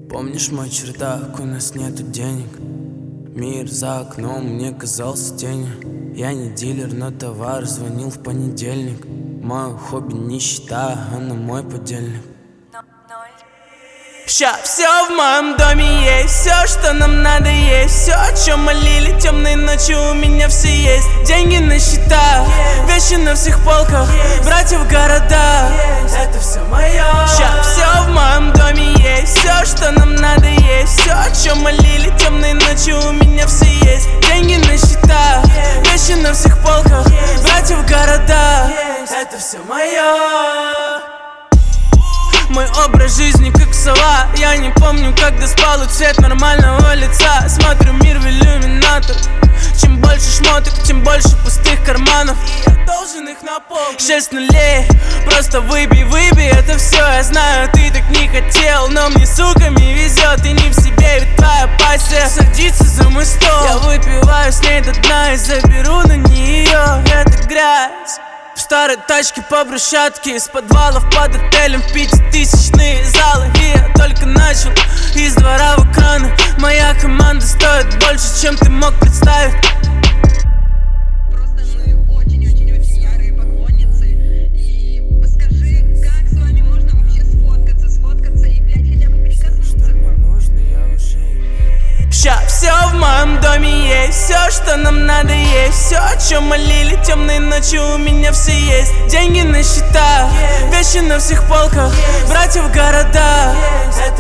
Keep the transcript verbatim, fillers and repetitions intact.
Помнишь мой чердак, у нас нету денег. Мир за окном мне казался тенью. Я не дилер, но товар звонил в понедельник. Мое хобби нищета, она мой подельник. Ща все в моем доме есть, все, что нам надо есть. Все, о чем молили темные ночи, у меня все есть. Деньги на счетах, вещи на всех полках, братья в городах, это все мое. Ща все в моем доме есть, все, что нам надо есть. Все, о чем молили темные ночи, у меня все есть. Деньги на счетах, вещи на всех полках, братья в городах, это все мое. Мой образ жизни как сова. Я не помню, когда спал, и цвет нормального лица. Смотрю мир в иллюминатор. Чем больше шмоток, тем больше пустых карманов. И я должен их наполнить. Шесть нулей, просто выбей, выбей. Это все, я знаю, ты так не хотел. Но мне, суками, везет, и не в себе, ведь твоя пассия садится за мой стол. Я выпиваю с ней до дна и заберу на нее эту грязь. В старой тачке по брусчатке, из подвалов под отелем в пятитысячные залы. И я только начал, из двора в экраны. Моя команда стоит больше, чем ты мог представить. Просто мы очень-очень-очень ярые поклонницы. И скажи, как с вами можно вообще сфоткаться, сфоткаться и, блядь, хотя бы прикоснуться? Нужно, я уже. Ща все в моем доме есть, все, что нам надо есть. Все, о чем молили темные ночи, у меня все есть. Деньги на счетах, вещи на всех полках, братья в городах,